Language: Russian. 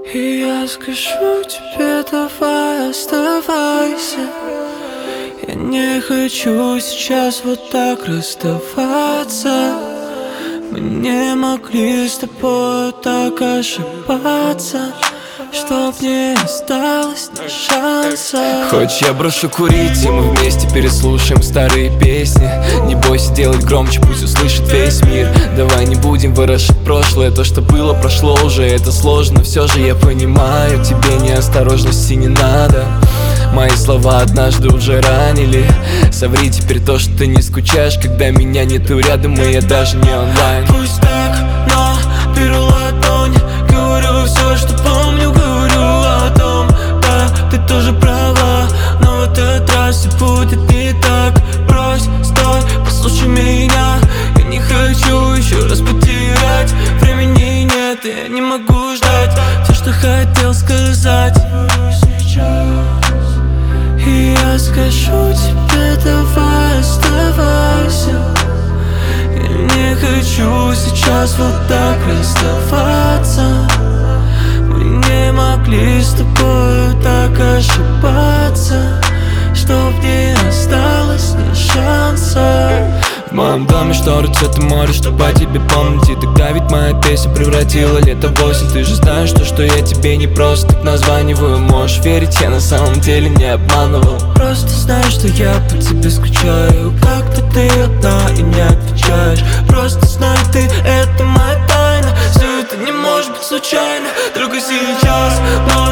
И я скажу тебе, давай оставайся. Я не хочу сейчас вот так расставаться. Мы не могли с тобой так ошибаться, чтоб не осталось ни шанса. Хочешь, я брошу курить, и мы вместе переслушаем старые песни. Не бойся делать громче, пусть услышит весь мир. Давай не будем ворошить прошлое, то, что было, прошло уже. Это сложно, все же я понимаю, тебе неосторожности не надо. Мои слова однажды уже ранили. Соври теперь то, что ты не скучаешь, когда меня нету рядом, и я даже не онлайн. Пусть так, но беру ладонь, говорю все, что помню, говорю о том. Да, ты тоже права, но в этот раз все будет не так. Брось, стой, послушай меня. Я не хочу еще раз потерять. Времени нет, я не могу ждать. Все, что хотел сказать сейчас. И я скажу тебе, давай оставайся. Я не хочу сейчас вот так расставаться. Мы не могли с тобой так ошибаться, чтоб не осталось ни шанса. В моем доме шторы цвета моря, чтобы о тебе помнить. И тогда ведь моя песня превратила лето в осень. Ты же знаешь, что я тебе не просто так названиваю. Можешь верить, я на самом деле не обманывал. Просто знай, что я по тебе скучаю. Как-то ты одна и не отвечаешь. Просто знай, ты — это моя тайна. Все это не может быть случайно. Только сейчас, но